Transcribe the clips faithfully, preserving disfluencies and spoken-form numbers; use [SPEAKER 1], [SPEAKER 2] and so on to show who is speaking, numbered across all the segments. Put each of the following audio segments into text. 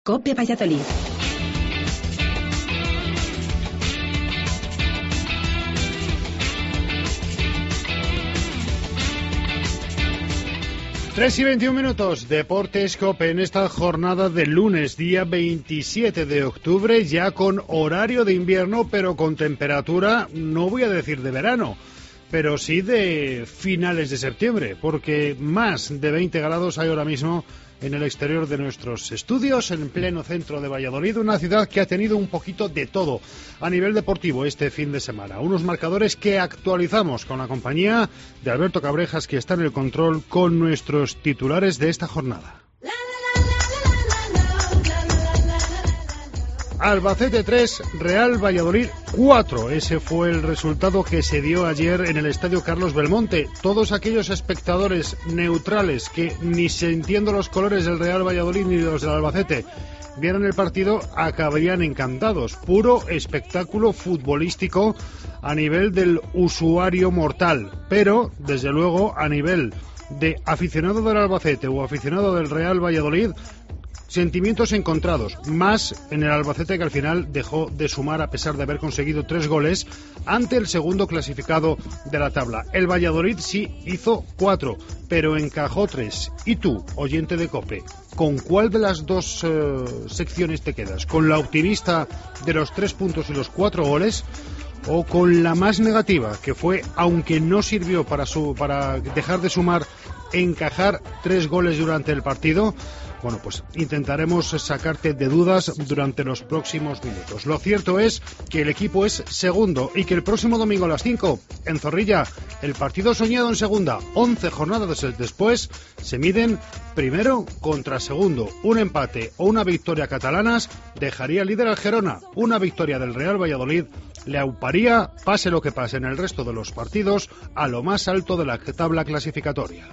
[SPEAKER 1] COPE Valladolid.
[SPEAKER 2] tres y veintiún minutos, Deportes COPE en esta jornada de lunes, día veintisiete de octubre, ya con horario de invierno, pero con temperatura, no voy a decir de verano, pero sí de finales de septiembre, porque más de veinte grados hay ahora mismo en el exterior de nuestros estudios, en pleno centro de Valladolid, una ciudad que ha tenido un poquito de todo a nivel deportivo este fin de semana. Unos marcadores que actualizamos con la compañía de Alberto Cabrejas, que está en el control con nuestros titulares de esta jornada. Albacete tres, Real Valladolid cuatro. Ese fue el resultado que se dio ayer en el Estadio Carlos Belmonte. Todos aquellos espectadores neutrales que ni sintiendo los colores del Real Valladolid ni los del Albacete vieron el partido acabarían encantados. Puro espectáculo futbolístico a nivel del usuario mortal. Pero, desde luego, a nivel de aficionado del Albacete o aficionado del Real Valladolid, sentimientos encontrados, más en el Albacete, que al final dejó de sumar a pesar de haber conseguido tres goles ante el segundo clasificado de la tabla. El Valladolid sí hizo cuatro, pero encajó tres. ¿Y tú, oyente de COPE, con cuál de las dos eh, secciones te quedas? ¿Con la optimista de los tres puntos y los cuatro goles? ¿O con la más negativa, que fue, aunque no sirvió para, su, para dejar de sumar, encajar tres goles durante el partido? Bueno, pues intentaremos sacarte de dudas durante los próximos minutos. Lo cierto es que el equipo es segundo y que el próximo domingo a las cinco, en Zorrilla, el partido soñado en segunda, once jornadas después, se miden primero contra segundo. Un empate o una victoria catalanas dejaría líder al Gerona. Una victoria del Real Valladolid le auparía, pase lo que pase en el resto de los partidos, a lo más alto de la tabla clasificatoria.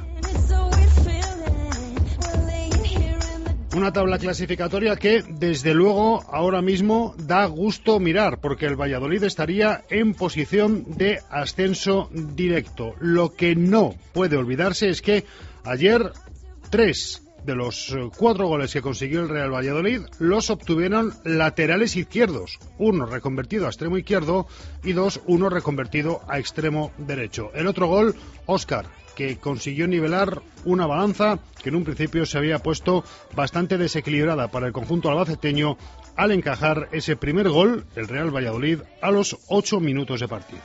[SPEAKER 2] Una tabla clasificatoria que, desde luego, ahora mismo da gusto mirar, porque el Valladolid estaría en posición de ascenso directo. Lo que no puede olvidarse es que ayer tres de los cuatro goles que consiguió el Real Valladolid los obtuvieron laterales izquierdos. Uno reconvertido a extremo izquierdo y dos, uno reconvertido a extremo derecho. El otro gol, Óscar, que consiguió nivelar una balanza que en un principio se había puesto bastante desequilibrada para el conjunto albaceteño al encajar ese primer gol, el Real Valladolid, a los ocho minutos de partido.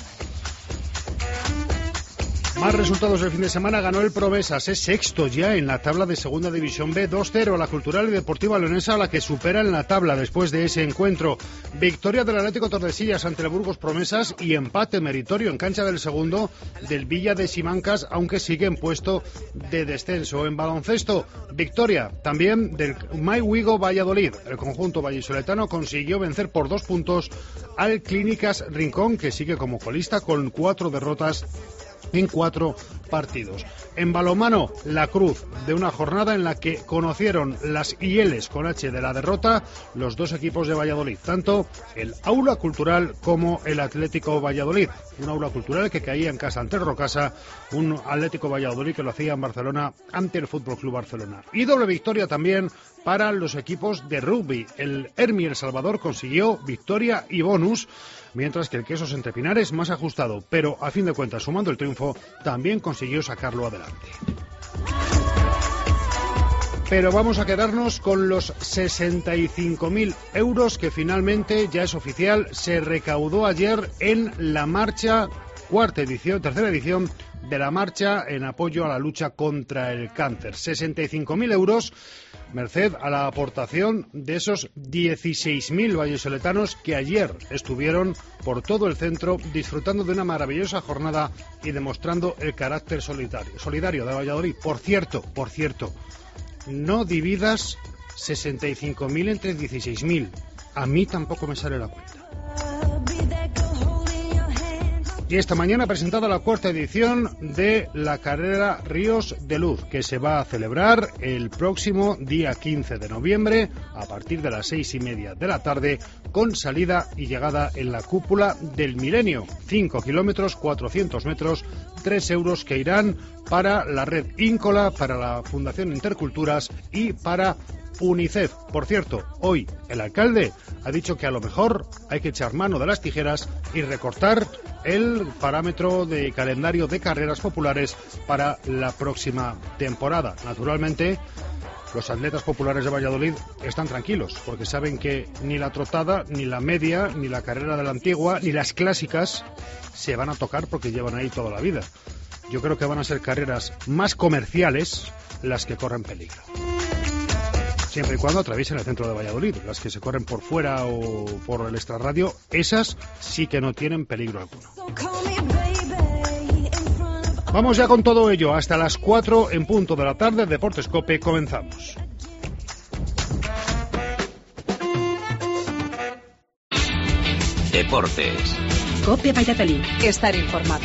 [SPEAKER 2] Más resultados del fin de semana. Ganó el Promesas, es sexto ya en la tabla de Segunda División B, dos cero a la Cultural y Deportiva Leonesa, a la que supera en la tabla después de ese encuentro. Victoria del Atlético Tordesillas ante el Burgos Promesas y empate meritorio en cancha del segundo del Villa de Simancas, aunque sigue en puesto de descenso. En baloncesto, victoria también del My Wigo Valladolid. El conjunto vallisoletano consiguió vencer por dos puntos al Clínicas Rincón, que sigue como colista con cuatro derrotas en cuatro partidos. En balonmano, la cruz de una jornada en la que conocieron las hieles con H de la derrota los dos equipos de Valladolid, tanto el Aula Cultural como el Atlético Valladolid. Un Aula Cultural que caía en casa ante el Rocasa, un Atlético Valladolid que lo hacía en Barcelona ante el Fútbol Club Barcelona. Y doble victoria también para los equipos de rugby. El Hermi El Salvador consiguió victoria y bonus, mientras que el Quesos Entre Pinares, más ajustado, pero a fin de cuentas sumando el triunfo, también consiguió sacarlo adelante. Pero vamos a quedarnos con los sesenta y cinco mil euros que finalmente, ya es oficial, se recaudó ayer en la marcha, cuarta edición, tercera edición de la marcha en apoyo a la lucha contra el cáncer. sesenta y cinco mil euros, merced a la aportación de esos dieciséis mil vallisoletanos que ayer estuvieron por todo el centro disfrutando de una maravillosa jornada y demostrando el carácter solidario, solidario de Valladolid. Por cierto, por cierto, no dividas sesenta y cinco mil entre dieciséis mil. A mí tampoco me sale la cuenta. Y esta mañana ha presentado la cuarta edición de la carrera Ríos de Luz, que se va a celebrar el próximo día quince de noviembre a partir de las seis y media de la tarde, con salida y llegada en la cúpula del Milenio. cinco kilómetros, cuatrocientos metros, tres euros que irán para la red Íncola, para la Fundación Interculturas y para UNICEF. Por cierto, hoy el alcalde ha dicho que a lo mejor hay que echar mano de las tijeras y recortar el parámetro de calendario de carreras populares para la próxima temporada. Naturalmente, los atletas populares de Valladolid están tranquilos, porque saben que ni la trotada, ni la media, ni la carrera de la antigua, ni las clásicas se van a tocar porque llevan ahí toda la vida. Yo creo que van a ser carreras más comerciales las que corren peligro. Siempre y cuando atraviesen el centro de Valladolid. Las que se corren por fuera o por el extrarradio, esas sí que no tienen peligro alguno. Vamos ya con todo ello. Hasta las cuatro en punto de la tarde. Deportes COPE, comenzamos.
[SPEAKER 1] Deportes.
[SPEAKER 3] COPE Valladolid. Estar informado.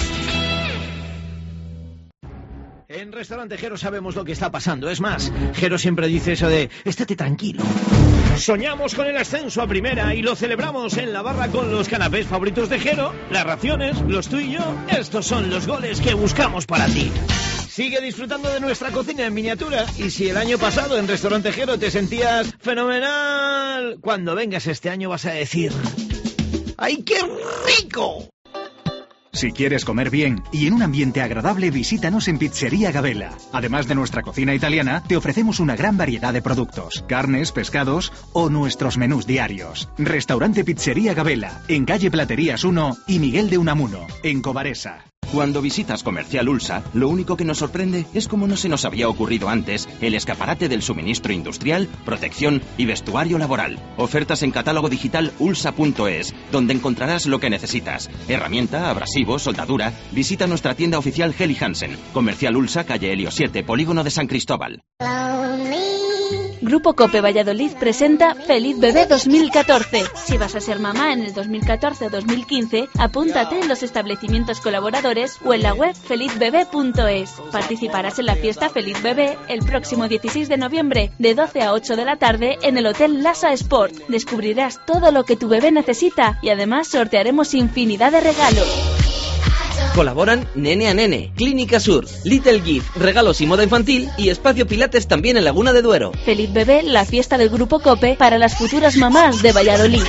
[SPEAKER 4] En Restaurante Jero sabemos lo que está pasando. Es más, Jero siempre dice eso de estate tranquilo. Soñamos con el ascenso a primera y lo celebramos en la barra con los canapés favoritos de Jero, las raciones, los tú y yo. Estos son los goles que buscamos para ti. Sigue disfrutando de nuestra cocina en miniatura. Y si el año pasado en Restaurante Jero te sentías fenomenal, cuando vengas este año vas a decir: ¡ay, qué rico!
[SPEAKER 5] Si quieres comer bien y en un ambiente agradable, visítanos en Pizzería Gabela. Además de nuestra cocina italiana, te ofrecemos una gran variedad de productos, carnes, pescados o nuestros menús diarios. Restaurante Pizzería Gabela, en calle Platerías uno y Miguel de Unamuno, en Cobaresa.
[SPEAKER 1] Cuando visitas Comercial Ulsa, lo único que nos sorprende es cómo no se nos había ocurrido antes el escaparate del suministro industrial, protección y vestuario laboral. Ofertas en catálogo digital ulsa punto es, donde encontrarás lo que necesitas. Herramienta, abrasivo, soldadura. Visita nuestra tienda oficial Heli Hansen. Comercial Ulsa, calle Helio siete, Polígono de San Cristóbal.
[SPEAKER 6] Grupo COPE Valladolid presenta Feliz Bebé dos mil catorce. Si vas a ser mamá en el dos mil catorce o dos mil quince, apúntate en los establecimientos colaboradores o en la web feliz bebé punto es. Participarás en la fiesta Feliz Bebé el próximo dieciséis de noviembre de doce a ocho de la tarde en el Hotel Lasa Sport. Descubrirás todo lo que tu bebé necesita y además sortearemos infinidad de regalos.
[SPEAKER 7] Colaboran Nene a Nene, Clínica Sur, Little Gift, Regalos y Moda Infantil y Espacio Pilates también en Laguna de Duero.
[SPEAKER 6] Feliz Bebé, la fiesta del Grupo COPE para las futuras mamás de Valladolid.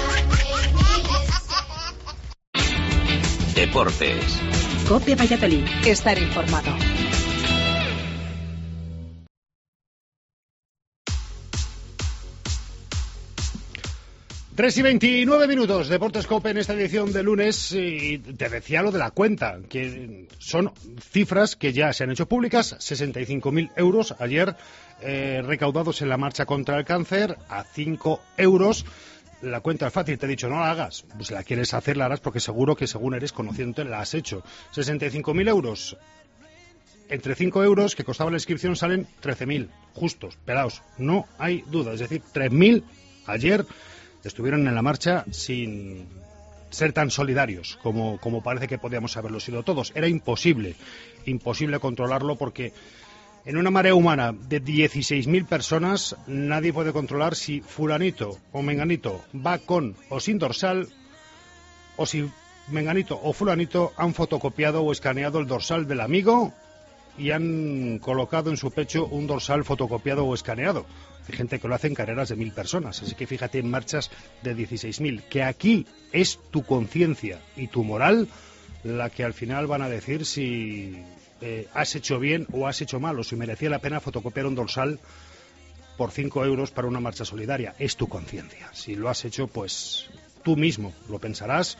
[SPEAKER 1] Deportes.
[SPEAKER 3] COPE Valladolid. Estar informado.
[SPEAKER 2] tres y veintinueve minutos, Deportes COPE en esta edición de lunes, y te decía lo de la cuenta, que son cifras que ya se han hecho públicas, sesenta y cinco mil euros ayer eh, recaudados en la marcha contra el cáncer, a cinco euros. La cuenta es fácil, te he dicho, no la hagas, pues si la quieres hacer la harás porque seguro que según eres conociéndote la has hecho. sesenta y cinco mil euros, entre cinco euros que costaba la inscripción salen trece mil, justos, pelados, no hay duda, es decir, tres mil ayer estuvieron en la marcha sin ser tan solidarios como, como parece que podíamos haberlo sido todos. Era imposible, imposible controlarlo porque en una marea humana de dieciséis mil personas nadie puede controlar si fulanito o menganito va con o sin dorsal o si menganito o fulanito han fotocopiado o escaneado el dorsal del amigo y han colocado en su pecho un dorsal fotocopiado o escaneado. Hay gente que lo hace en carreras de mil personas, así que fíjate en marchas de dieciséis mil, que aquí es tu conciencia y tu moral la que al final van a decir si eh, has hecho bien o has hecho mal, o si merecía la pena fotocopiar un dorsal por cinco euros para una marcha solidaria. Es tu conciencia. Si lo has hecho, pues tú mismo lo pensarás.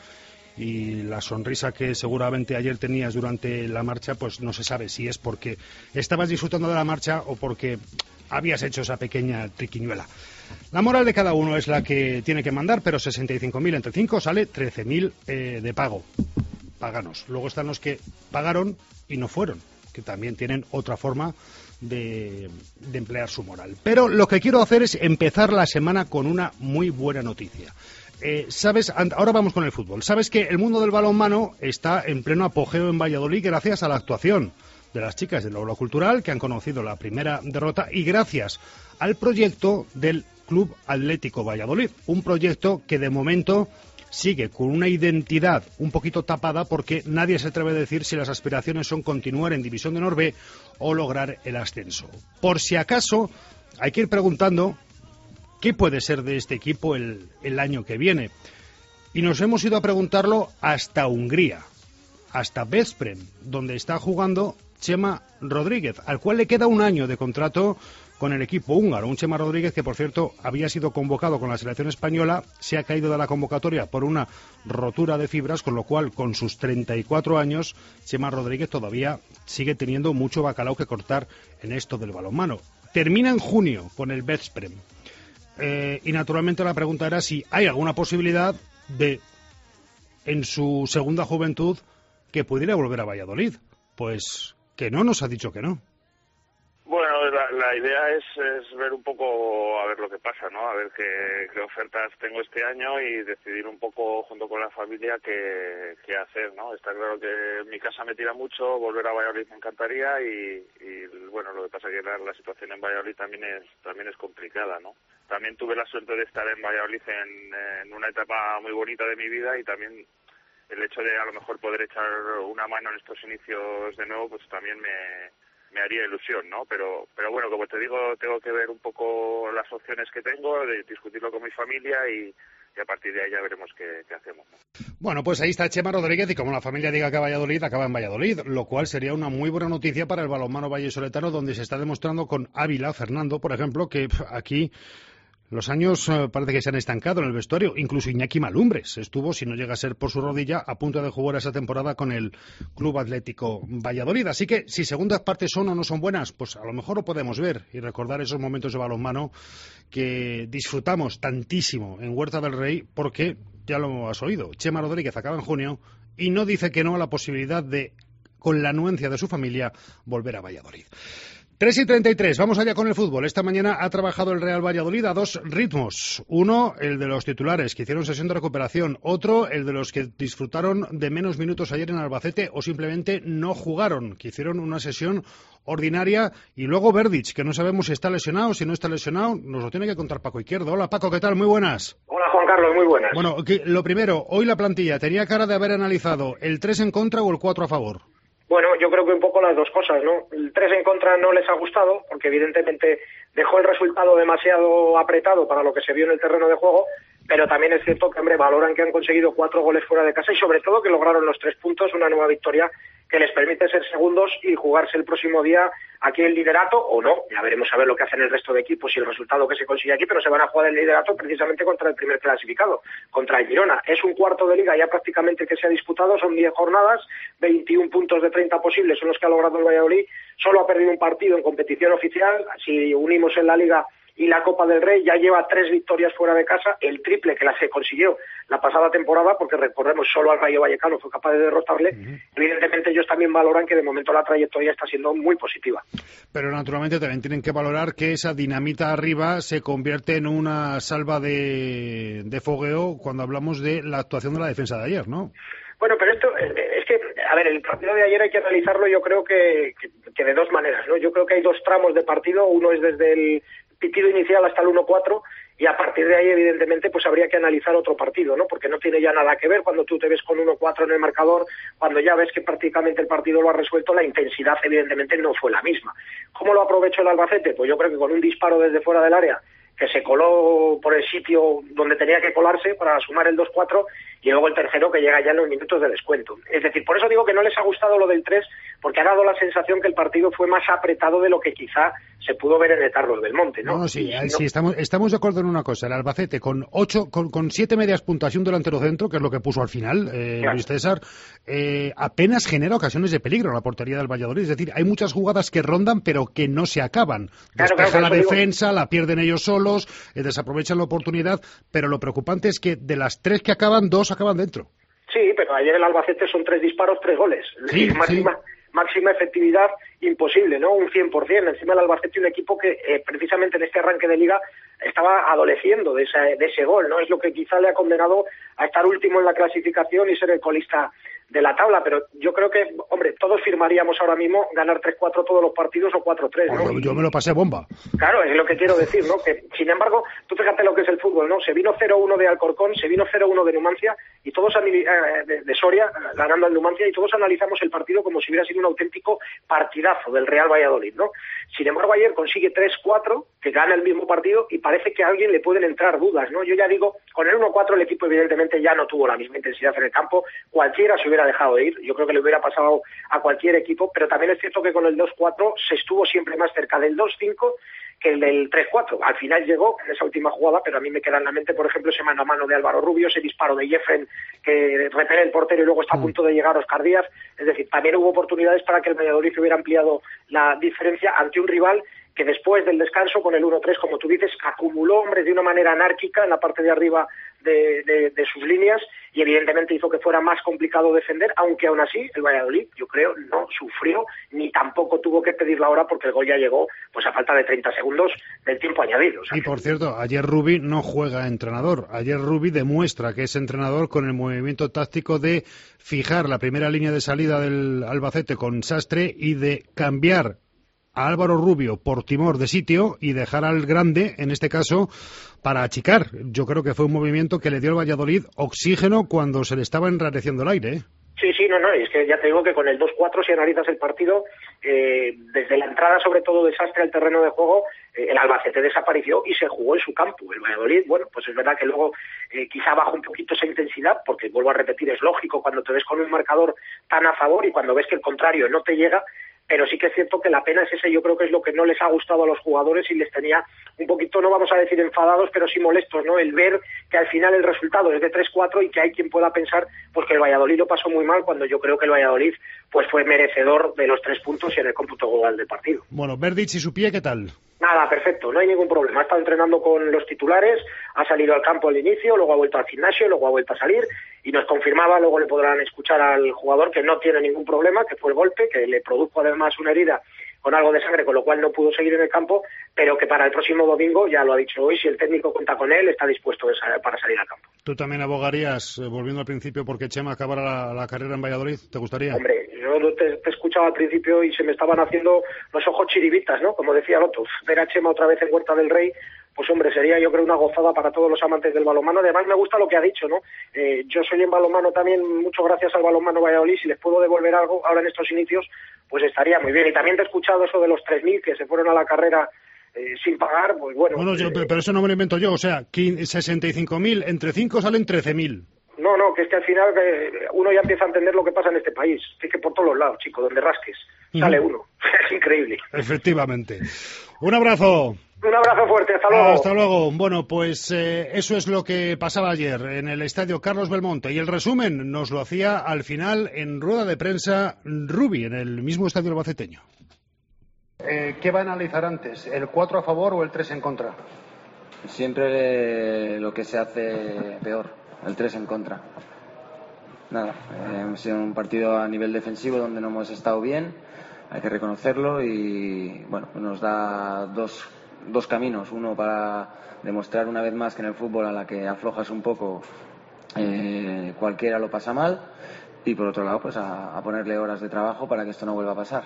[SPEAKER 2] Y la sonrisa que seguramente ayer tenías durante la marcha, pues no se sabe si es porque estabas disfrutando de la marcha o porque habías hecho esa pequeña triquiñuela. La moral de cada uno es la que tiene que mandar, pero sesenta y cinco mil entre cinco sale trece mil eh, de pago. Páganos. Luego están los que pagaron y no fueron, que también tienen otra forma de, de emplear su moral. Pero lo que quiero hacer es empezar la semana con una muy buena noticia. Eh, sabes, ahora vamos con el fútbol. Sabes que el mundo del balonmano está en pleno apogeo en Valladolid gracias a la actuación de las chicas del Aula Cultural, que han conocido la primera derrota, y gracias al proyecto del Club Atlético Valladolid, un proyecto que de momento sigue con una identidad un poquito tapada porque nadie se atreve a decir si las aspiraciones son continuar en División de Honor B o lograr el ascenso. Por si acaso hay que ir preguntando qué puede ser de este equipo el, el año que viene. Y nos hemos ido a preguntarlo hasta Hungría, hasta Veszprém, donde está jugando Chema Rodríguez, al cual le queda un año de contrato con el equipo húngaro. Un Chema Rodríguez que, por cierto, había sido convocado con la selección española, se ha caído de la convocatoria por una rotura de fibras, con lo cual, con sus treinta y cuatro años, Chema Rodríguez todavía sigue teniendo mucho bacalao que cortar en esto del balonmano. Termina en junio con el Veszprém. Eh, y naturalmente la pregunta era si hay alguna posibilidad de, en su segunda juventud, que pudiera volver a Valladolid. Pues que no, nos ha dicho que no.
[SPEAKER 8] Bueno, la, la idea es, es ver un poco, a ver lo que pasa, ¿no? A ver qué, qué ofertas tengo este año y decidir un poco junto con la familia qué, qué hacer, ¿no? Está claro que mi casa me tira mucho, volver a Valladolid me encantaría y, y bueno, lo que pasa es que la, la situación en Valladolid también es también es complicada, ¿no? También tuve la suerte de estar en Valladolid en, en una etapa muy bonita de mi vida y también el hecho de a lo mejor poder echar una mano en estos inicios de nuevo, pues también me... me haría ilusión, ¿no? Pero pero bueno, como te digo, tengo que ver un poco las opciones que tengo, de discutirlo con mi familia y, y a partir de ahí ya veremos qué, qué hacemos, ¿no?
[SPEAKER 2] Bueno, pues ahí está Chema Rodríguez y como la familia diga que a Valladolid, acaba en Valladolid, lo cual sería una muy buena noticia para el balonmano vallesoletano, donde se está demostrando con Ávila, Fernando, por ejemplo, que aquí los años eh, parece que se han estancado en el vestuario. Incluso Iñaki Malumbres estuvo, si no llega a ser por su rodilla, a punto de jugar esa temporada con el Club Atlético Valladolid. Así que si segundas partes son o no son buenas, pues a lo mejor lo podemos ver y recordar esos momentos de balonmano que disfrutamos tantísimo en Huerta del Rey, porque ya lo has oído, Chema Rodríguez acaba en junio y no dice que no a la posibilidad de, con la anuencia de su familia, volver a Valladolid. tres y treinta y tres, vamos allá con el fútbol. Esta mañana ha trabajado el Real Valladolid a dos ritmos. Uno, el de los titulares, que hicieron sesión de recuperación. Otro, el de los que disfrutaron de menos minutos ayer en Albacete o simplemente no jugaron, que hicieron una sesión ordinaria. Y luego Verdic, que no sabemos si está lesionado, si no está lesionado. Nos lo tiene que contar Paco Izquierdo. Hola Paco, ¿qué tal? Muy buenas.
[SPEAKER 9] Hola Juan Carlos, muy buenas.
[SPEAKER 2] Bueno, que, lo primero, hoy la plantilla tenía cara de haber analizado el tres en contra o el cuatro a favor.
[SPEAKER 9] Bueno, yo creo que un poco las dos cosas, ¿no? El tres en contra no les ha gustado, porque evidentemente dejó el resultado demasiado apretado para lo que se vio en el terreno de juego, pero también es cierto que, hombre, valoran que han conseguido cuatro goles fuera de casa y sobre todo que lograron los tres puntos, una nueva victoria que les permite ser segundos y jugarse el próximo día aquí el liderato, o no, ya veremos a ver lo que hacen el resto de equipos y el resultado que se consigue aquí, pero se van a jugar el liderato precisamente contra el primer clasificado, contra el Girona. Es un cuarto de liga ya prácticamente que se ha disputado, son diez jornadas, veintiún puntos de treinta posibles son los que ha logrado el Valladolid, solo ha perdido un partido en competición oficial, si unimos en la liga y la Copa del Rey, ya lleva tres victorias fuera de casa, el triple que la se consiguió la pasada temporada, porque recordemos, solo al Rayo Vallecano fue capaz de derrotarle. Uh-huh. Evidentemente ellos también valoran que de momento la trayectoria está siendo muy positiva.
[SPEAKER 2] Pero naturalmente también tienen que valorar que esa dinamita arriba se convierte en una salva de, de fogueo cuando hablamos de la actuación de la defensa de ayer, ¿no?
[SPEAKER 9] Bueno, pero esto es que, a ver, el partido de ayer hay que analizarlo yo creo que, que, que de dos maneras, ¿no? Yo creo que hay dos tramos de partido, uno es desde el pitido inicial hasta el uno cuatro y a partir de ahí evidentemente pues habría que analizar otro partido, ¿no? Porque no tiene ya nada que ver cuando tú te ves con uno cuatro en el marcador, cuando ya ves que prácticamente el partido lo ha resuelto, la intensidad evidentemente no fue la misma. ¿Cómo lo aprovechó el Albacete? Pues yo creo que con un disparo desde fuera del área que se coló por el sitio donde tenía que colarse para sumar el dos cuatro y luego el tercero que llega ya en los minutos de descuento. Es decir, por eso digo que no les ha gustado lo del tres, porque ha dado la sensación que el partido fue más apretado de lo que quizá se pudo ver en el Carlos Belmonte, ¿no?
[SPEAKER 2] No, sí,
[SPEAKER 9] y,
[SPEAKER 2] sí
[SPEAKER 9] no...
[SPEAKER 2] estamos, estamos de acuerdo en una cosa. El Albacete con ocho, con, con siete medias puntas y un delantero centro, que es lo que puso al final eh, claro. Luis César, eh, apenas genera ocasiones de peligro en la portería del Valladolid. Es decir, hay muchas jugadas que rondan pero que no se acaban. Despeja claro, claro, la defensa, digo... la pierden ellos solos, eh, desaprovechan la oportunidad, pero lo preocupante es que de las tres que acaban, dos acaban dentro.
[SPEAKER 9] Sí, pero ayer el Albacete son tres disparos, tres goles.
[SPEAKER 2] Sí,
[SPEAKER 9] sí, máxima, sí. máxima efectividad imposible, ¿no? Un cien por ciento. Encima el Albacete, un equipo que eh, precisamente en este arranque de liga estaba adoleciendo de, esa, de ese gol, ¿no? Es lo que quizá le ha condenado a estar último en la clasificación y ser el colista de la tabla, pero yo creo que, hombre, todos firmaríamos ahora mismo ganar tres cuatro todos los partidos o cuatro tres, ¿no?
[SPEAKER 2] Yo, yo me lo pasé bomba.
[SPEAKER 9] Claro, es lo que quiero decir, ¿no? Que, sin embargo, tú fíjate lo que es el fútbol, ¿no? Se vino cero uno de Alcorcón, se vino cero uno de Numancia, y todos, eh, de, de Soria, ganando al Numancia, y todos analizamos el partido como si hubiera sido un auténtico partidazo del Real Valladolid, ¿no? Sin embargo, ayer consigue tres cuatro, que gana el mismo partido, y parece que a alguien le pueden entrar dudas, ¿no? Yo ya digo, con el uno cuatro el equipo evidentemente ya no tuvo la misma intensidad en el campo, cualquiera se hubiera dejado de ir, yo creo que le hubiera pasado a cualquier equipo, pero también es cierto que con el dos cuatro se estuvo siempre más cerca del dos cinco que el del tres cuatro. Al final llegó en esa última jugada, pero a mí me queda en la mente, por ejemplo, ese mano a mano de Álvaro Rubio, ese disparo de Jeffren que repele el portero y luego está a punto de llegar Óscar Díaz. Es decir, también hubo oportunidades para que el Valladolid hubiera ampliado la diferencia ante un rival que después del descanso, con el uno tres, como tú dices, acumuló hombres de una manera anárquica en la parte de arriba de, de, de sus líneas y evidentemente hizo que fuera más complicado defender, aunque aún así el Valladolid, yo creo, no sufrió ni tampoco tuvo que pedir la hora porque el gol ya llegó pues a falta de treinta segundos del tiempo añadido. O sea,
[SPEAKER 2] y por cierto, ayer Rubi no juega entrenador. Ayer Rubi demuestra que es entrenador con el movimiento táctico de fijar la primera línea de salida del Albacete con Sastre y de cambiar a Álvaro Rubio por Timor de sitio y dejar al grande, en este caso, para achicar. Yo creo que fue un movimiento que le dio al Valladolid oxígeno cuando se le estaba enrareciendo el aire, ¿eh?
[SPEAKER 9] Sí, sí, no, no, es que ya te digo que con el dos cuatro, si analizas el partido, eh, desde la entrada sobre todo de Sastre al terreno de juego, eh, el Albacete desapareció y se jugó en su campo. El Valladolid, bueno, pues es verdad que luego eh, quizá bajó un poquito esa intensidad, porque vuelvo a repetir, es lógico cuando te ves con un marcador tan a favor y cuando ves que el contrario no te llega, pero sí que es cierto que la pena es ese, yo creo que es lo que no les ha gustado a los jugadores y les tenía un poquito, no vamos a decir enfadados, pero sí molestos, ¿no? El ver que al final el resultado es de tres cuatro y que hay quien pueda pensar pues que el Valladolid lo pasó muy mal, cuando yo creo que el Valladolid pues fue merecedor de los tres puntos y en el cómputo global del partido.
[SPEAKER 2] Bueno, Verdic y su pie, ¿qué tal?
[SPEAKER 9] Nada, perfecto, no hay ningún problema. Ha estado entrenando con los titulares, ha salido al campo al inicio, luego ha vuelto al gimnasio, luego ha vuelto a salir y nos confirmaba, luego le podrán escuchar al jugador que no tiene ningún problema, que fue el golpe, que le produjo además una herida con algo de sangre, con lo cual no pudo seguir en el campo, pero que para el próximo domingo, ya lo ha dicho hoy, si el técnico cuenta con él, está dispuesto para salir al campo.
[SPEAKER 2] ¿Tú también abogarías, eh, volviendo al principio, porque Chema acabara la, la carrera en Valladolid? ¿Te gustaría?
[SPEAKER 9] Hombre, yo te, te escuchaba al principio y se me estaban haciendo los ojos chiribitas, ¿no? Como decía Loto, ver a Chema otra vez en Huerta del Rey, pues hombre, sería yo creo una gozada para todos los amantes del balonmano. Además me gusta lo que ha dicho, ¿no? Eh, yo soy en balonmano también, mucho gracias al balonmano Valladolid, si les puedo devolver algo ahora en estos inicios, pues estaría muy bien. Y también te he escuchado eso de los tres mil que se fueron a la carrera eh, sin pagar, pues bueno.
[SPEAKER 2] Bueno, yo,
[SPEAKER 9] eh,
[SPEAKER 2] pero eso no me lo invento yo, o sea, sesenta y cinco mil, entre cinco salen trece mil.
[SPEAKER 9] No, no, que es que al final eh, uno ya empieza a entender lo que pasa en este país. Es que por todos los lados, chico, donde rasques, sale uh-huh. uno. Es increíble.
[SPEAKER 2] Efectivamente. Un abrazo.
[SPEAKER 9] Un abrazo fuerte, hasta luego.
[SPEAKER 2] Hasta luego. Bueno, pues eh, eso es lo que pasaba ayer en el estadio Carlos Belmonte. Y el resumen nos lo hacía al final en rueda de prensa Rubi, en el mismo estadio albaceteño. Eh, ¿Qué va a analizar antes? ¿El cuatro a favor o el tres en contra?
[SPEAKER 10] Siempre lo que se hace peor, el tres en contra. Nada, eh, hemos sido un partido a nivel defensivo donde no hemos estado bien, hay que reconocerlo y bueno, nos da dos dos caminos, uno para demostrar una vez más que en el fútbol a la que aflojas un poco eh, cualquiera lo pasa mal y por otro lado pues a, a ponerle horas de trabajo para que esto no vuelva a pasar.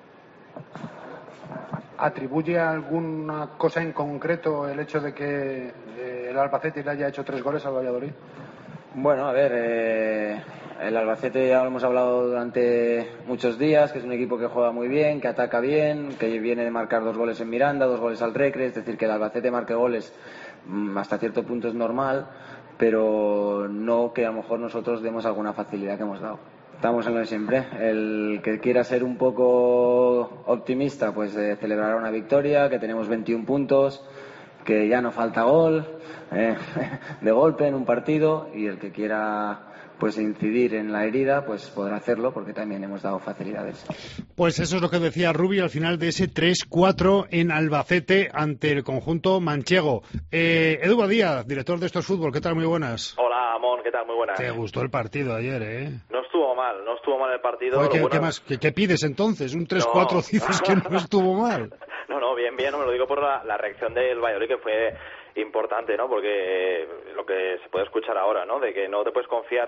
[SPEAKER 2] ¿Atribuye a alguna cosa en concreto el hecho de que eh, el Albacete le haya hecho tres goles al Valladolid?
[SPEAKER 10] Bueno, a ver, eh, el Albacete ya lo hemos hablado durante muchos días, que es un equipo que juega muy bien, que ataca bien, que viene de marcar dos goles en Miranda, dos goles al Recre, es decir, que el Albacete marque goles hasta cierto punto es normal, pero no que a lo mejor nosotros demos alguna facilidad que hemos dado. Estamos en lo de siempre. El que quiera ser un poco optimista, pues eh, celebrará una victoria, que tenemos veintiún puntos, que ya no falta gol eh, de golpe en un partido, y el que quiera pues incidir en la herida, pues podrá hacerlo, porque también hemos dado facilidades.
[SPEAKER 2] Pues eso es lo que decía Rubi al final de ese tres cuatro en Albacete ante el conjunto manchego. Eh, Edu Badía, director de Estos Fútbol, ¿qué tal? Muy buenas.
[SPEAKER 11] Hola, Amón, ¿qué tal? Muy buenas.
[SPEAKER 2] Te gustó el partido ayer, ¿eh?
[SPEAKER 11] No estuvo mal, no estuvo mal el partido.
[SPEAKER 2] Oye, ¿qué,
[SPEAKER 11] bueno...
[SPEAKER 2] ¿qué, más, ¿qué, ¿Qué pides entonces? ¿Un tres cuatro no. Dices que no estuvo mal?
[SPEAKER 11] No, no, bien, bien, me lo digo por la, la reacción del Valladolid, que fue importante, ¿no? Porque lo que se puede escuchar ahora, ¿no? De que no te puedes confiar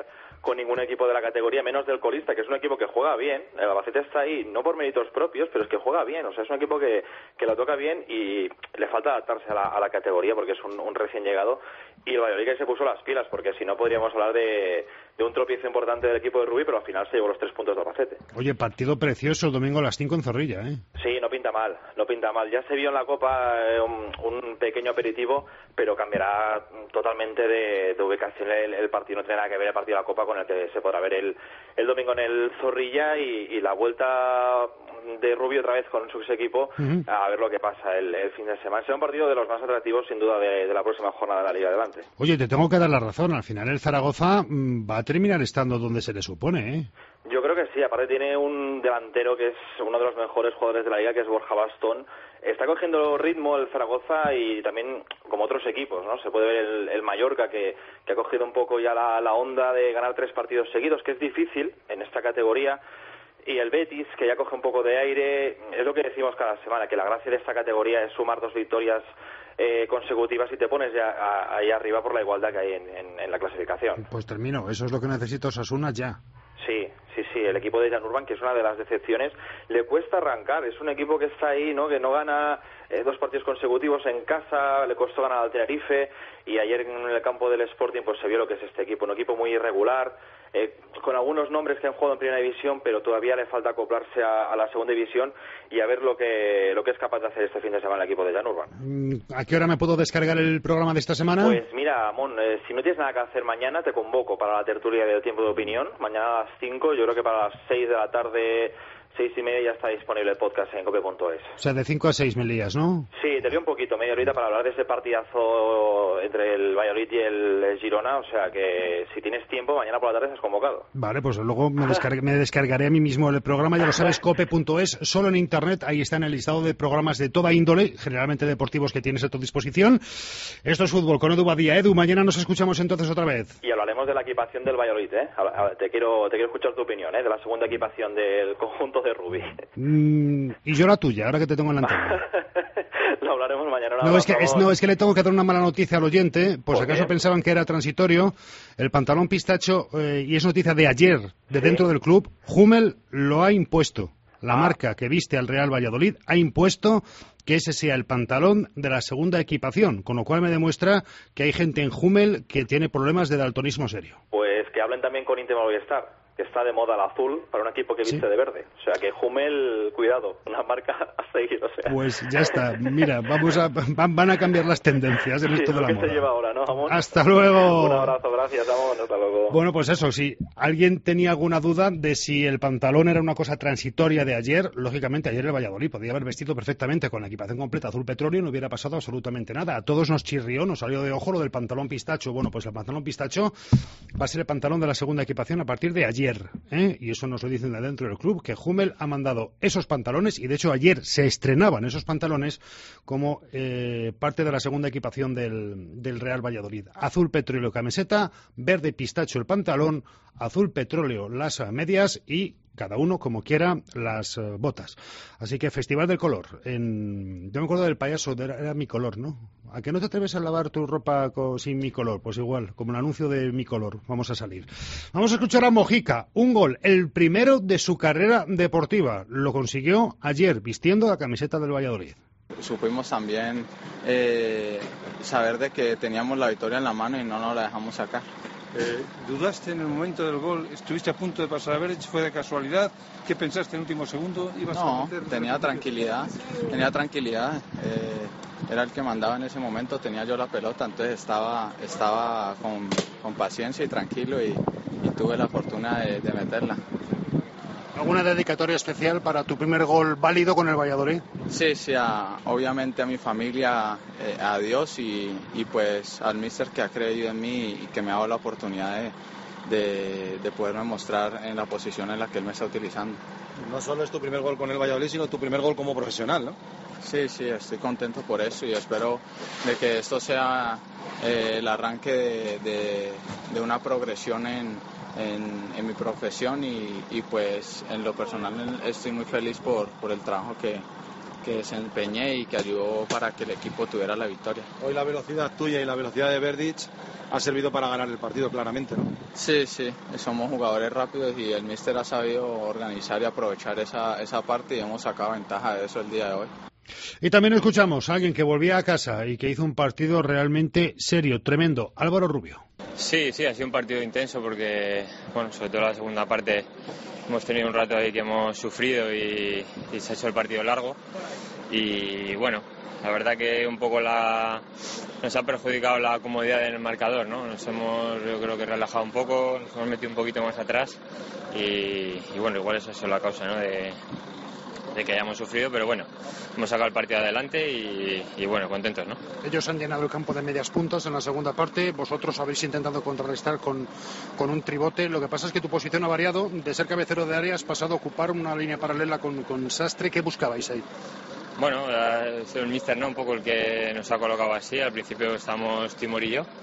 [SPEAKER 11] con ningún equipo de la categoría, menos del colista, que es un equipo que juega bien. El Albacete está ahí, no por méritos propios, pero es que juega bien. O sea, es un equipo que, que lo toca bien y le falta adaptarse a la, a la categoría porque es un, un recién llegado. Y el Valladolid que se puso las pilas, porque si no podríamos hablar de, de un tropiezo importante del equipo de Rubí, pero al final se llevó los tres puntos de Albacete.
[SPEAKER 2] Oye, partido precioso el domingo a las cinco en Zorrilla, ¿eh?
[SPEAKER 11] Sí, no pinta mal, no pinta mal. Ya se vio en la Copa eh, un, un pequeño aperitivo, pero cambiará totalmente de, de ubicación el, el partido. No tiene nada que ver el partido de la Copa con el que se podrá ver el, el domingo en el Zorrilla y, y la vuelta de Rubí otra vez con su equipo uh-huh. a ver lo que pasa el, el fin de semana. Será un partido de los más atractivos sin duda de, de la próxima jornada de la Liga Adelante.
[SPEAKER 2] Oye, te tengo que dar la razón, al final el Zaragoza mmm, va a terminar estando donde se le supone, ¿eh?
[SPEAKER 11] Yo creo que sí, aparte tiene un delantero que es uno de los mejores jugadores de la Liga, que es Borja Bastón. Está cogiendo ritmo el Zaragoza y también como otros equipos, ¿no? Se puede ver el, el Mallorca que, que ha cogido un poco ya la, la onda de ganar tres partidos seguidos, que es difícil en esta categoría. Y el Betis, que ya coge un poco de aire. Es lo que decimos cada semana, que la gracia de esta categoría es sumar dos victorias eh, consecutivas y te pones ya a, ahí arriba por la igualdad que hay en, en, en la clasificación.
[SPEAKER 2] Pues termino, eso es lo que necesita Osasuna ya.
[SPEAKER 11] Sí, sí, sí, el equipo de Jan Urban, que es una de las decepciones, le cuesta arrancar. Es un equipo que está ahí, ¿no? Que no gana eh, dos partidos consecutivos en casa, le costó ganar al Tenerife, y ayer en el campo del Sporting pues se vio lo que es este equipo, un equipo muy irregular, eh, con algunos nombres que han jugado en primera división, pero todavía le falta acoplarse a, a la segunda división y a ver lo que lo que es capaz de hacer este fin de semana el equipo de Jan Urban.
[SPEAKER 2] ¿A qué hora me puedo descargar el programa de esta semana?
[SPEAKER 11] Pues mira, Amón, eh, si no tienes nada que hacer mañana, te convoco para la tertulia del Tiempo de Opinión, mañana a las cinco, yo creo que para las seis de la tarde, seis y media, ya está disponible el podcast en cope punto es.
[SPEAKER 2] O sea, de cinco a seis me lías, ¿no?
[SPEAKER 11] Sí, te lío un poquito, media horita para hablar de ese partidazo entre el Valladolid y el Girona, o sea que si tienes tiempo, mañana por la tarde estás convocado.
[SPEAKER 2] Vale, pues luego me, descargue, me descargaré a mí mismo el programa, ya lo sabes, cope punto es, solo en internet, ahí está en el listado de programas de toda índole, generalmente deportivos, que tienes a tu disposición. Esto es Fútbol con Edu Badía. Edu, mañana nos escuchamos entonces otra vez.
[SPEAKER 11] Y hablaremos de la equipación del Valladolid, ¿eh? A, a, te quiero te quiero escuchar tu opinión, ¿eh? De la segunda equipación del conjunto de Rubí.
[SPEAKER 2] Mm, y yo la tuya, ahora que te tengo en la antena.
[SPEAKER 11] Lo hablaremos mañana.
[SPEAKER 2] No es, que, es, no, es que le tengo que dar una mala noticia al oyente, por si acaso bien? pensaban que era transitorio. El pantalón pistacho, eh, y es noticia de ayer, de ¿Sí? dentro del club, Hummel lo ha impuesto. La ah. marca que viste al Real Valladolid ha impuesto que ese sea el pantalón de la segunda equipación, con lo cual me demuestra que hay gente en Hummel que tiene problemas de daltonismo serio.
[SPEAKER 11] Pues que hablen también con Intima Movistar, que está de moda el azul para un equipo que viste ¿Sí? de verde. O sea que Hummel, cuidado, una marca a seguir, o sea.
[SPEAKER 2] Pues ya está, mira, vamos a, van, van a cambiar las tendencias en
[SPEAKER 11] sí,
[SPEAKER 2] esto de la
[SPEAKER 11] que
[SPEAKER 2] moda.
[SPEAKER 11] se lleva ahora, ¿no, Amón?
[SPEAKER 2] Hasta luego.
[SPEAKER 11] Un abrazo, gracias, Amón, hasta luego.
[SPEAKER 2] Bueno, pues eso, si alguien tenía alguna duda de si el pantalón era una cosa transitoria de ayer, lógicamente ayer el Valladolid podía haber vestido perfectamente con la equipación completa azul petróleo y no hubiera pasado absolutamente nada. A todos nos chirrió, nos salió de ojo lo del pantalón pistacho. Bueno, pues el pantalón pistacho va a ser el pantalón de la segunda equipación a partir de ayer, ¿eh? Y eso nos lo dicen de dentro del club, que Hummel ha mandado esos pantalones, y de hecho ayer se estrenaban esos pantalones como eh, parte de la segunda equipación del, del Real Valladolid. Azul petróleo camiseta, verde pistacho el pantalón, azul petróleo las medias y cada uno como quiera las uh, botas. Así que Festival del Color. En... Yo me acuerdo del payaso, era, era Mi Color, ¿no? ¿A que no te atreves a lavar tu ropa con... sin Mi Color? Pues igual, como el anuncio de Mi Color. Vamos a salir. Vamos a escuchar a Mojica. Un gol, el primero de su carrera deportiva. Lo consiguió ayer, vistiendo la camiseta del Valladolid.
[SPEAKER 12] Supimos también eh, saber de que teníamos la victoria en la mano y no nos la dejamos sacar.
[SPEAKER 13] Eh, ¿Dudaste en el momento del gol? ¿Estuviste a punto de pasar a Berech? ¿Fue de casualidad? ¿Qué pensaste en el último segundo? ¿Ibas
[SPEAKER 12] no,
[SPEAKER 13] a meter,
[SPEAKER 12] tenía tranquilidad, tenía tranquilidad. Eh, era el que mandaba en ese momento, tenía yo la pelota, entonces estaba, estaba con, con paciencia y tranquilo y, y tuve la fortuna de, de meterla.
[SPEAKER 2] ¿Alguna dedicatoria especial para tu primer gol válido con el Valladolid?
[SPEAKER 12] Sí, sí, a, obviamente a mi familia, eh, a Dios y, y pues al míster que ha creído en mí y que me ha dado la oportunidad de, de, de poderme mostrar en la posición en la que él me está utilizando.
[SPEAKER 14] No solo es tu primer gol con el Valladolid, sino tu primer gol como profesional, ¿no?
[SPEAKER 12] Sí, sí, estoy contento por eso y espero de que esto sea eh, el arranque de, de, de una progresión en... En, en mi profesión y, y pues en lo personal estoy muy feliz por, por el trabajo que, que desempeñé y que ayudó para que el equipo tuviera la victoria.
[SPEAKER 14] Hoy la velocidad tuya y la velocidad de Verdic ha servido para ganar el partido claramente, ¿no?
[SPEAKER 12] Sí, sí, somos jugadores rápidos y el míster ha sabido organizar y aprovechar esa, esa parte y hemos sacado ventaja de eso el día de hoy.
[SPEAKER 2] Y también escuchamos a alguien que volvía a casa y que hizo un partido realmente serio, tremendo, Álvaro Rubio.
[SPEAKER 15] Sí, sí, ha sido un partido intenso porque, bueno, sobre todo la segunda parte hemos tenido un rato ahí que hemos sufrido y, y se ha hecho el partido largo y bueno, la verdad que un poco la, nos ha perjudicado la comodidad del marcador, ¿no? Nos hemos, yo creo que relajado un poco, nos hemos metido un poquito más atrás y, y bueno, igual esa ha sido la causa, ¿no? de, de que hayamos sufrido, pero bueno, hemos sacado el partido adelante y, y bueno, contentos, ¿no?
[SPEAKER 2] Ellos han llenado el campo de medias puntas en la segunda parte, vosotros habéis intentado contrarrestar con, con un tribote, lo que pasa es que tu posición ha variado, de ser cabecero de área has pasado a ocupar una línea paralela con, con Sastre. ¿Qué buscabais ahí?
[SPEAKER 15] Bueno, ha sido el míster, ¿no? Un poco el que nos ha colocado así. Al principio estábamos Timor y yo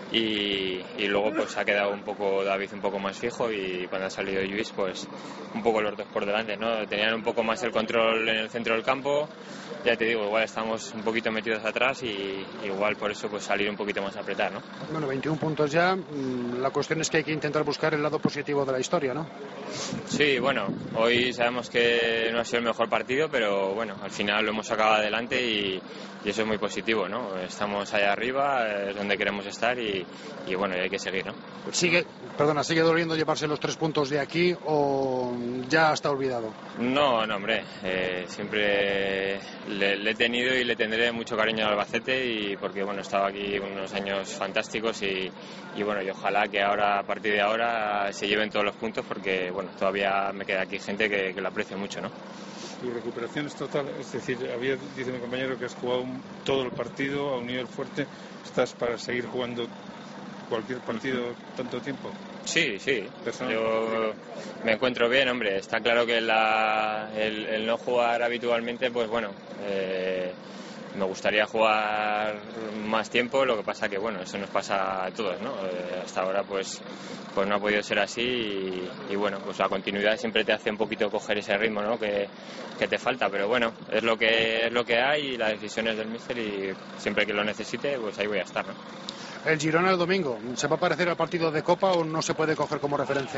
[SPEAKER 15] y, y luego pues ha quedado un poco David un poco más fijo y cuando ha salido Lluís pues un poco los dos por delante, ¿no? Tenían un poco más el control en el centro del campo, ya te digo, igual estamos un poquito metidos atrás y igual por eso pues salir un poquito más a apretar, ¿no?
[SPEAKER 2] Bueno, veintiún puntos ya, la cuestión es que hay que intentar buscar el lado positivo de la historia, ¿no?
[SPEAKER 15] Sí, bueno, hoy sabemos que no ha sido el mejor partido, pero bueno, al final lo hemos sacado adelante y, y eso es muy positivo, ¿no? Estamos allá arriba, es donde queremos estar y, y bueno, hay que seguir, ¿no?
[SPEAKER 2] Sigue, perdona, ¿sigue doliendo llevarse los tres puntos de aquí o ya está olvidado?
[SPEAKER 15] No, no, hombre, eh, siempre le, le he tenido y le tendré mucho cariño al Albacete y porque, bueno, he estado aquí unos años fantásticos y, y bueno, y ojalá que ahora, a partir de ahora, se lleven todos los puntos porque, bueno, todavía me queda aquí gente que, que lo aprecio mucho, ¿no?
[SPEAKER 13] Tu recuperación es total, es decir, había, dice mi compañero que has jugado un, todo el partido a un nivel fuerte, ¿estás para seguir jugando cualquier partido tanto tiempo?
[SPEAKER 15] Sí, sí, yo me encuentro bien, hombre, está claro que la, el, el no jugar habitualmente, pues bueno, eh, me gustaría jugar más tiempo, lo que pasa que bueno, eso nos pasa a todos, ¿no? Eh, hasta ahora pues pues no ha podido ser así y, y bueno, pues la continuidad siempre te hace un poquito coger ese ritmo, ¿no? Que, que te falta, pero bueno, es lo que es lo que hay y las decisiones del míster y siempre que lo necesite, pues ahí voy a estar, ¿no?
[SPEAKER 2] El Girona el domingo, ¿se va a parecer al partido de Copa o no se puede coger como referencia?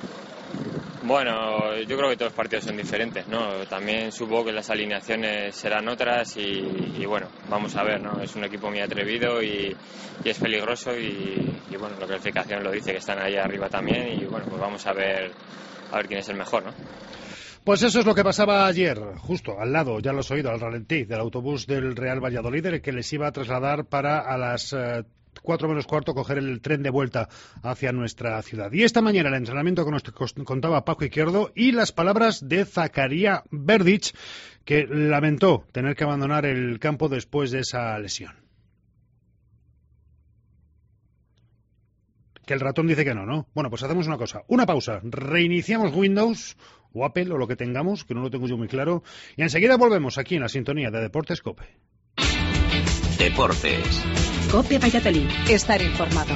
[SPEAKER 15] Bueno, yo creo que todos los partidos son diferentes, ¿no? También supongo que las alineaciones serán otras y, y bueno, vamos a ver, ¿no? Es un equipo muy atrevido y, y es peligroso y, y bueno, la clasificación lo dice que están ahí arriba también y bueno, pues vamos a ver a ver quién es el mejor, ¿no?
[SPEAKER 2] Pues eso es lo que pasaba ayer, justo al lado, ya lo has oído, al ralentí del autobús del Real Valladolid, el que les iba a trasladar para a las eh, cuatro menos cuarto coger el tren de vuelta hacia nuestra ciudad. Y esta mañana el entrenamiento que nos contaba Paco Izquierdo y las palabras de Zakaria Verdic, que lamentó tener que abandonar el campo después de esa lesión. Que el ratón dice que no, ¿no? Bueno, pues hacemos una cosa, una pausa, reiniciamos Windows o Apple o lo que tengamos, que no lo tengo yo muy claro, y enseguida volvemos aquí en la sintonía de Deportes COPE.
[SPEAKER 3] Deportes. COPE Valladolid. Estar informado.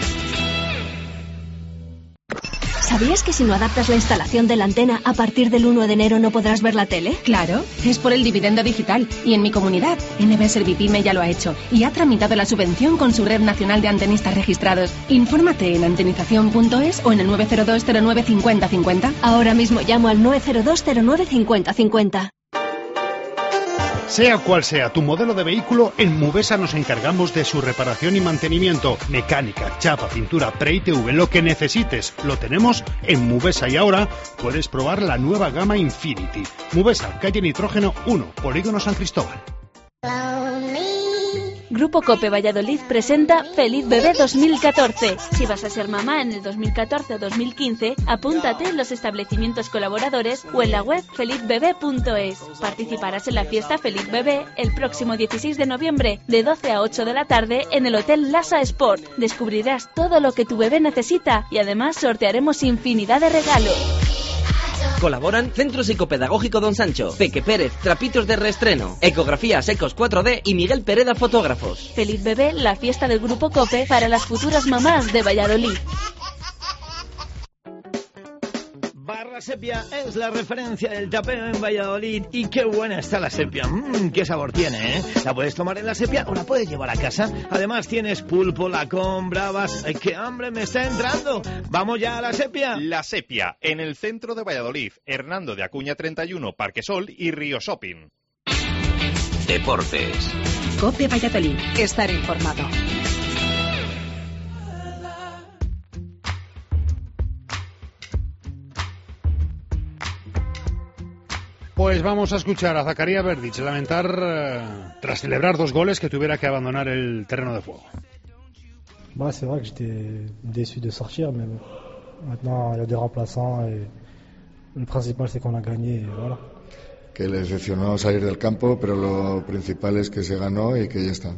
[SPEAKER 16] ¿Sabías que si no adaptas la instalación de la antena, a partir del uno de enero no podrás ver la tele?
[SPEAKER 17] Claro, es por el dividendo digital. Y en mi comunidad, N B Servipyme ya lo ha hecho y ha tramitado la subvención con su red nacional de antenistas registrados. Infórmate en antenización punto es o en el nueve cero dos cero nueve cinco cero cinco cero.
[SPEAKER 16] Ahora mismo llamo al nueve cero dos cero nueve cinco cero cinco cero.
[SPEAKER 2] Sea cual sea tu modelo de vehículo, en Mubesa nos encargamos de su reparación y mantenimiento. Mecánica, chapa, pintura, pre-I T V, lo que necesites, lo tenemos en Mubesa. Y ahora puedes probar la nueva gama Infinity. Mubesa, calle Nitrógeno uno, Polígono San Cristóbal.
[SPEAKER 6] Grupo COPE Valladolid presenta Feliz Bebé dos mil catorce. Si vas a ser mamá en el dos mil catorce o dos mil quince, apúntate en los establecimientos colaboradores o en la web feliz bebé punto es. Participarás en la fiesta Feliz Bebé el próximo dieciséis de noviembre de doce a ocho de la tarde en el Hotel Lasa Sport. Descubrirás todo lo que tu bebé necesita y además sortearemos infinidad de regalos.
[SPEAKER 7] Colaboran Centro Psicopedagógico Don Sancho, Peque Pérez, Trapitos de Reestreno, Ecografías Ecos cuatro D y Miguel Pereda Fotógrafos.
[SPEAKER 6] Feliz Bebé, la fiesta del Grupo COPE para las futuras mamás de Valladolid.
[SPEAKER 4] Barra La sepia es la referencia del tapeo en Valladolid y qué buena está la sepia. Mmm, qué sabor tiene, ¿eh? La puedes tomar en la sepia o la puedes llevar a casa. Además tienes pulpo, lacón, bravas. ¡Ay, qué hambre me está entrando! ¡Vamos ya a la sepia!
[SPEAKER 18] La sepia, en el centro de Valladolid. Hernando de Acuña treinta y uno, Parque Sol y Río Shopping.
[SPEAKER 3] Deportes. COPE Valladolid. Estar informado.
[SPEAKER 2] Pues vamos a escuchar a Zakaria Verdic lamentar, eh, tras celebrar dos goles, que tuviera que abandonar el terreno de juego.
[SPEAKER 19] Bah, c'est vrai que j'étais déçu de sortir, mais bon. Maintenant, il y a des remplaçants et le principal c'est qu'on a gagné et voilà.
[SPEAKER 20] Que le decepcionó salir del campo, pero lo principal es que se ganó y que ya está.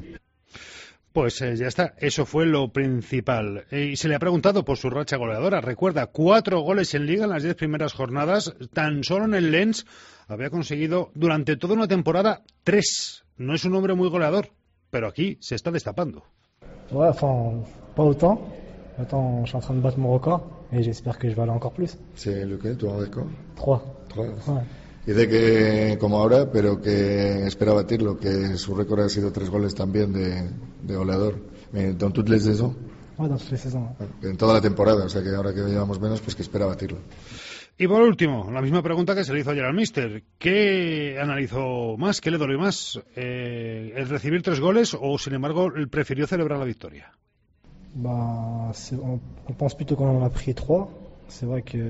[SPEAKER 2] Pues eh, ya está, eso fue lo principal. Eh, y se le ha preguntado por su racha goleadora. Recuerda, cuatro goles en Liga en las diez primeras jornadas. Tan solo en el Lens había conseguido durante toda una temporada tres. No es un hombre muy goleador, pero aquí se está destapando.
[SPEAKER 19] Ouais, enfin, pas autant. Attends, je suis en train de battre mon record et j'espère que je vais aller encore plus.
[SPEAKER 20] C'est lequel, tu record?
[SPEAKER 19] Trois.
[SPEAKER 20] Trois.
[SPEAKER 19] Ouais.
[SPEAKER 20] Dice que como ahora, pero que espera batirlo, que su récord ha sido tres goles también de, de goleador. ¿Dans toutes les saisons?
[SPEAKER 19] Ouais, dans toutes les saisons.
[SPEAKER 20] En toda la temporada, o sea que ahora que llevamos menos, pues que espera batirlo.
[SPEAKER 2] Y por último, la misma pregunta que se le hizo ayer al míster. ¿Qué analizó más? ¿Qué le dolió más? Eh, ¿El recibir tres goles o, sin embargo, él prefirió celebrar la victoria?
[SPEAKER 19] Bah, on, on pense plutôt qu'on en a pris trois. C'est vrai que,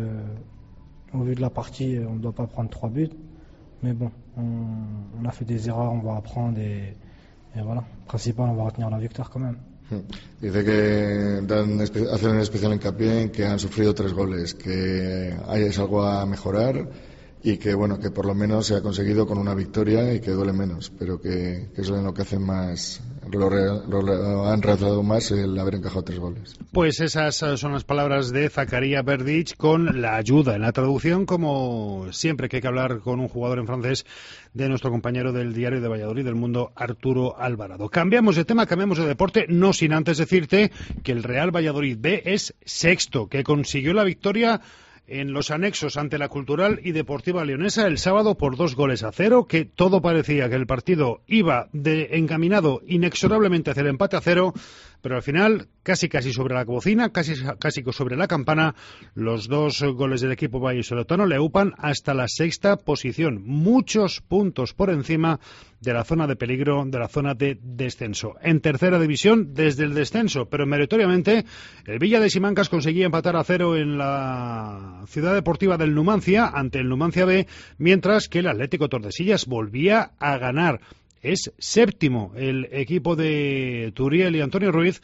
[SPEAKER 19] au vu de la partie, on ne doit pas prendre trois buts. Mais bon, on, on a fait des erreurs, on va apprendre et, et voilà. Principal, on va retenir la victoire quand même.
[SPEAKER 20] Dice que dan, hacen un especial hincapié en que han sufrido tres goles, que hay es algo a mejorar y que bueno, que por lo menos se ha conseguido con una victoria y que duele menos, pero que, que eso es lo que hacen más, lo, lo, lo han realzado más el haber encajado tres goles.
[SPEAKER 2] Pues esas son las palabras de Zakaria Verdic, con la ayuda en la traducción, como siempre que hay que hablar con un jugador en francés, de nuestro compañero del Diario de Valladolid, del Mundo, Arturo Alvarado. Cambiamos de tema, cambiamos de deporte, no sin antes decirte que el Real Valladolid B es sexto, que consiguió la victoria en los anexos ante la Cultural y Deportiva Leonesa el sábado por dos goles a cero, que todo parecía que el partido iba de encaminado inexorablemente hacia el empate a cero, pero al final, casi casi sobre la bocina, casi casi sobre la campana, los dos goles del equipo vallisoletano le upan hasta la sexta posición, muchos puntos por encima de la zona de peligro, de la zona de descenso. En tercera división, desde el descenso, pero meritoriamente, el Villa de Simancas conseguía empatar a cero en la Ciudad Deportiva del Numancia, ante el Numancia B, mientras que el Atlético Tordesillas volvía a ganar. Es séptimo el equipo de Turiel y Antonio Ruiz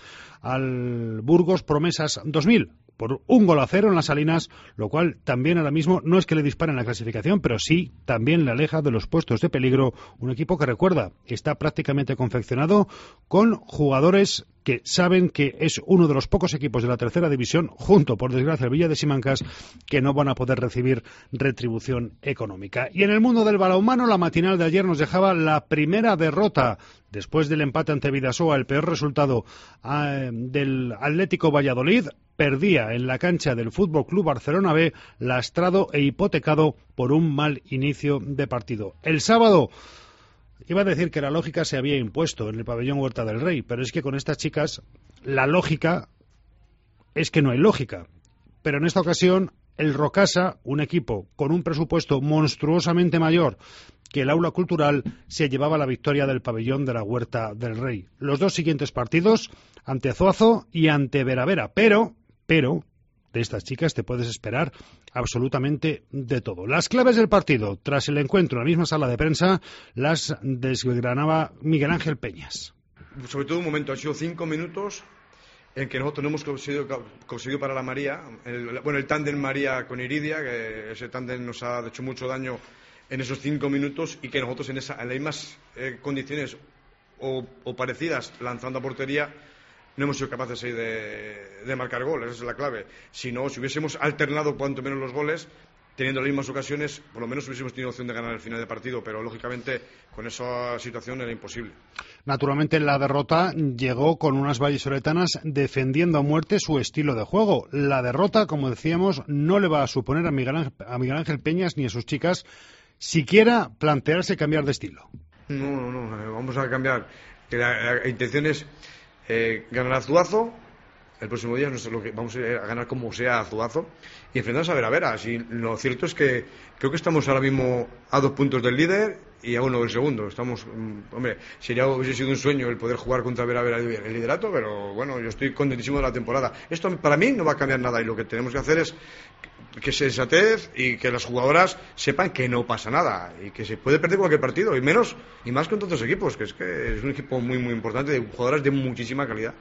[SPEAKER 2] al Burgos Promesas dos mil, por un gol a cero en las Salinas, lo cual también ahora mismo no es que le disparen la clasificación, pero sí también le aleja de los puestos de peligro. Un equipo que, recuerda, está prácticamente confeccionado con jugadores que saben que es uno de los pocos equipos de la tercera división, junto, por desgracia, el Villa de Simancas, que no van a poder recibir retribución económica. Y en el mundo del balonmano, la matinal de ayer nos dejaba la primera derrota después del empate ante Bidasoa, el peor resultado eh, del Atlético Valladolid. Perdía en la cancha del Fútbol Club Barcelona B, lastrado e hipotecado por un mal inicio de partido. El sábado iba a decir que la lógica se había impuesto en el pabellón Huerta del Rey, pero es que con estas chicas la lógica es que no hay lógica. Pero en esta ocasión el Rocasa, un equipo con un presupuesto monstruosamente mayor que el Aula Cultural, se llevaba la victoria del pabellón de la Huerta del Rey. Los dos siguientes partidos, ante Zuazo y ante Veravera, pero, pero, de estas chicas te puedes esperar absolutamente de todo. Las claves del partido, tras el encuentro en la misma sala de prensa, las desgranaba Miguel Ángel Peñas.
[SPEAKER 21] Sobre todo un momento, han sido cinco minutos en que nosotros no hemos conseguido, conseguido para la María, el, bueno, el tándem María con Iridia, que ese tándem nos ha hecho mucho daño en esos cinco minutos, y que nosotros en, esa, en las mismas eh, condiciones o, o parecidas, lanzando a portería, no hemos sido capaces de, de marcar goles. Esa es la clave. Si no, si hubiésemos alternado cuanto menos los goles, teniendo las mismas ocasiones, por lo menos hubiésemos tenido opción de ganar el final de partido, pero lógicamente con esa situación era imposible.
[SPEAKER 2] Naturalmente la derrota llegó con unas vallisoletanas defendiendo a muerte su estilo de juego. La derrota, como decíamos, no le va a suponer a Miguel Ángel, a Miguel Ángel Peñas ni a sus chicas siquiera plantearse cambiar de estilo.
[SPEAKER 21] No, no, no, vamos a cambiar. La, la intención es eh, ganar a Zuazo. El próximo día no sé lo que vamos a ganar como sea a Zuazo y enfrentarnos a Veras. Y lo cierto es que creo que estamos ahora mismo a dos puntos del líder y a uno del segundo. Estamos, hombre, sería hubiese sido un sueño el poder jugar contra Veras el liderato, pero bueno, yo estoy contentísimo de la temporada. Esto para mí no va a cambiar nada y lo que tenemos que hacer es que se sensatez y que las jugadoras sepan que no pasa nada y que se puede perder cualquier partido y menos y más con otros equipos, que es que es un equipo muy muy importante de jugadoras de muchísima calidad.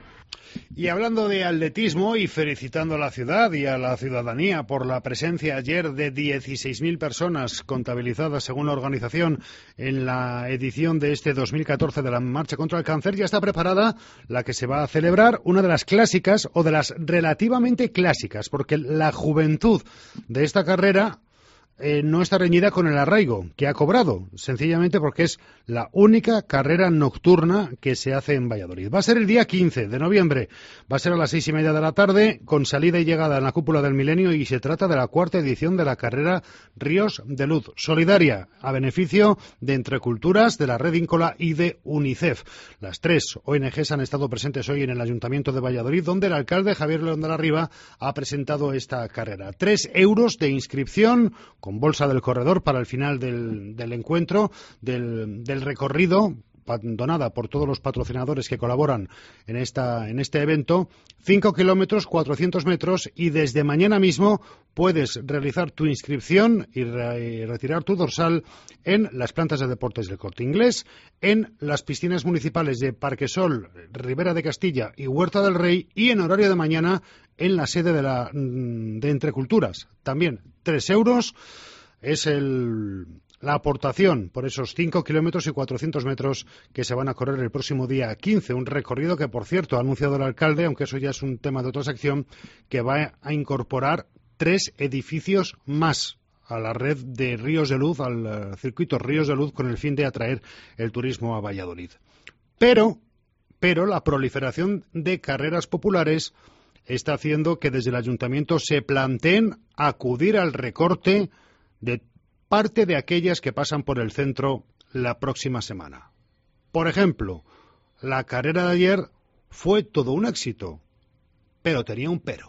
[SPEAKER 2] Y hablando de atletismo y felicitando a la ciudad y a la ciudadanía por la presencia ayer de dieciséis mil personas contabilizadas según la organización en la edición de este dos mil catorce de la Marcha contra el Cáncer, ya está preparada la que se va a celebrar, una de las clásicas o de las relativamente clásicas, porque la juventud de esta carrera Eh, no está reñida con el arraigo que ha cobrado, sencillamente porque es la única carrera nocturna que se hace en Valladolid. Va a ser el día quince de noviembre, va a ser a las seis y media de la tarde, con salida y llegada en la Cúpula del Milenio, y se trata de la cuarta edición de la carrera Ríos de Luz, solidaria, a beneficio de Entre Culturas, de la Red Íncola y de UNICEF. Las tres O N Ges han estado presentes hoy en el Ayuntamiento de Valladolid, donde el alcalde Javier León de la Riva ha presentado esta carrera. Tres euros de inscripción, con bolsa del corredor para el final del, del encuentro, del, del recorrido, donada por todos los patrocinadores que colaboran en esta en este evento, cinco kilómetros, cuatrocientos metros, y desde mañana mismo puedes realizar tu inscripción y, re, y retirar tu dorsal en las plantas de deportes del Corte Inglés, en las piscinas municipales de Parquesol, Ribera de Castilla y Huerta del Rey, y en horario de mañana en la sede de, la, de Entre Culturas. También tres euros es el... la aportación por esos cinco kilómetros y cuatrocientos metros que se van a correr el próximo día quince. Un recorrido que, por cierto, ha anunciado el alcalde, aunque eso ya es un tema de otra sección, que va a incorporar tres edificios más a la red de Ríos de Luz, al uh, circuito Ríos de Luz, con el fin de atraer el turismo a Valladolid. Pero, pero la proliferación de carreras populares está haciendo que desde el ayuntamiento se planteen acudir al recorte de parte de aquellas que pasan por el centro la próxima semana. Por ejemplo, la carrera de ayer fue todo un éxito, pero tenía un pero.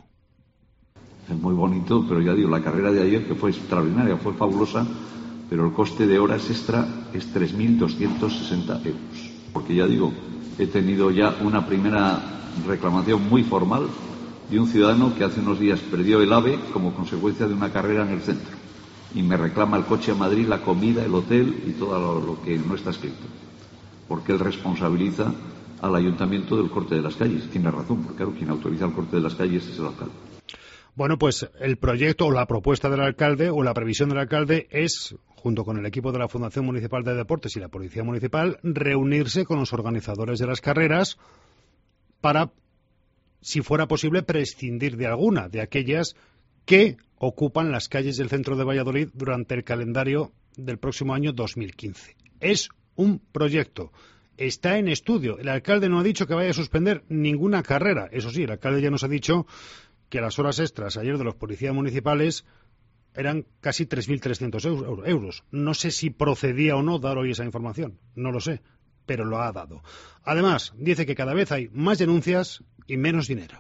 [SPEAKER 5] Es muy bonito, pero ya digo, la carrera de ayer, que fue extraordinaria, fue fabulosa, pero el coste de horas extra es tres mil doscientos sesenta euros. Porque ya digo, he tenido ya una primera reclamación muy formal de un ciudadano que hace unos días perdió el AVE como consecuencia de una carrera en el centro. Y me reclama el coche a Madrid, la comida, el hotel y todo lo, lo que no está escrito. Porque él responsabiliza al ayuntamiento del corte de las calles. Tiene razón, porque claro, quien autoriza el corte de las calles es el alcalde.
[SPEAKER 2] Bueno, pues el proyecto o la propuesta del alcalde o la previsión del alcalde es, junto con el equipo de la Fundación Municipal de Deportes y la Policía Municipal, reunirse con los organizadores de las carreras para, si fuera posible, prescindir de alguna de aquellas que ocupan las calles del centro de Valladolid durante el calendario del próximo año dos mil quince. Es un proyecto, está en estudio. El alcalde no ha dicho que vaya a suspender ninguna carrera. Eso sí, el alcalde ya nos ha dicho que las horas extras ayer de los policías municipales eran casi tres mil trescientos euros. No sé si procedía o no dar hoy esa información, no lo sé, pero lo ha dado. Además, dice que cada vez hay más denuncias y menos dinero.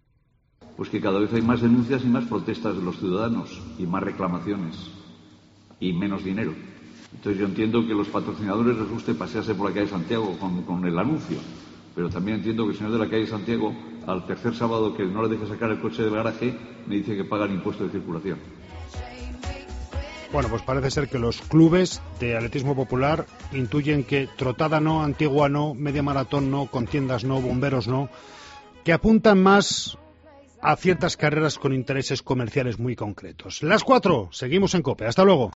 [SPEAKER 5] Pues que cada vez hay más denuncias y más protestas de los ciudadanos y más reclamaciones y menos dinero. Entonces yo entiendo que a los patrocinadores les guste pasearse por la calle Santiago con, con el anuncio, pero también entiendo que el señor de la calle Santiago, al tercer sábado que no le deje sacar el coche del garaje, me dice que paga el impuesto de circulación.
[SPEAKER 2] Bueno, pues parece ser que los clubes de atletismo popular intuyen que trotada no, antigua no, media maratón no, contiendas no, bomberos no, que apuntan más a ciertas carreras con intereses comerciales muy concretos. Las cuatro, seguimos en COPE. Hasta luego.